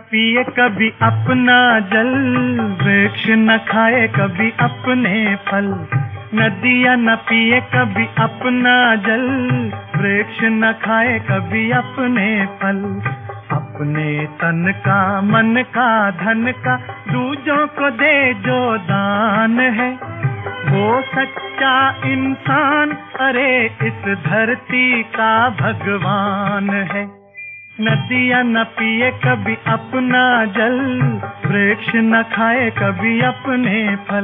पिए कभी अपना जल, वृक्ष न खाए कभी अपने फल। नदियाँ न पिए कभी अपना जल, वृक्ष न खाए कभी अपने फल। अपने तन का, मन का, धन का दूजों को दे जो दान है, वो सच्चा इंसान, अरे इस धरती का भगवान है। नदियाँ न पिए कभी अपना जल, वृक्ष न खाए कभी अपने फल।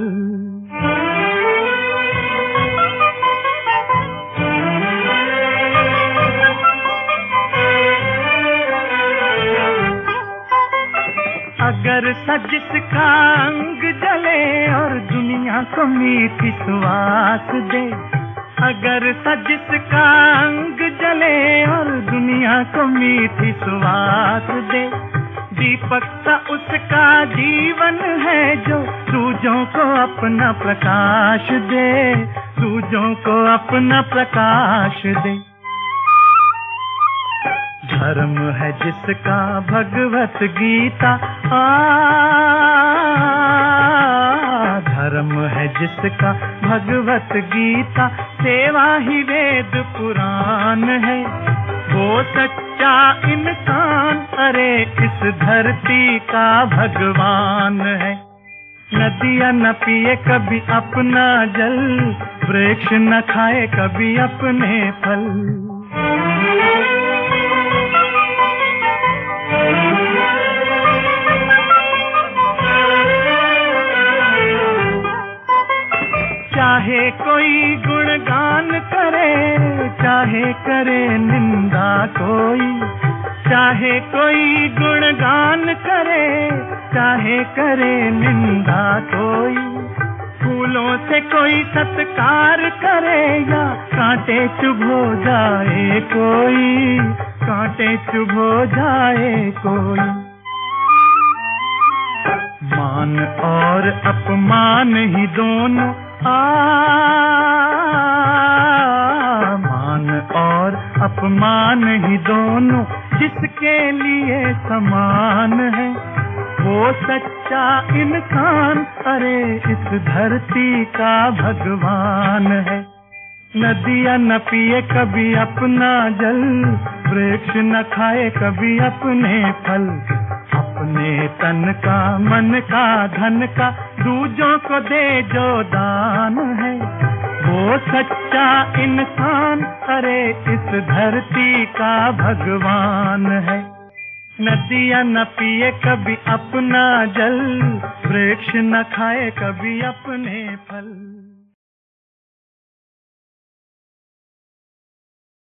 अगर सजिश का अंग जले और दुनिया को मीठी सुवास दे, अगर सजिश का अंग जले और दुनिया को मीठी सुवास दे, दीपक सा उसका जीवन है जो दूजों को अपना प्रकाश दे, दूजों को अपना प्रकाश दे। धर्म है जिसका भगवत गीता, धर्म है जिसका भगवत गीता, सेवा ही वेद पुराण है, वो सच्चा इंसान, अरे इस धरती का भगवान है। नदियाँ न पिए कभी अपना जल, वृक्ष न खाए कभी अपने फल। चाहे कोई गुणगान करे, चाहे करे निंदा कोई, चाहे कोई गुणगान करे, चाहे करे निंदा कोई। फूलों से कोई सत्कार करे या कांटे चुभो जाए कोई, कांटे चुभो जाए कोई। मान और अपमान ही दोनों, मान और अपमान ही दोनों जिसके लिए समान है, वो सच्चा इंसान, अरे इस धरती का भगवान है। नदियाँ न पिए कभी अपना जल, वृक्ष न खाए कभी अपने फल। अपने तन का, मन का, धन का दूजों को दे जो दान है, वो सच्चा इंसान, अरे इस धरती का भगवान है। नदियाँ न पिए कभी अपना जल, वृक्ष न खाए कभी अपने फल।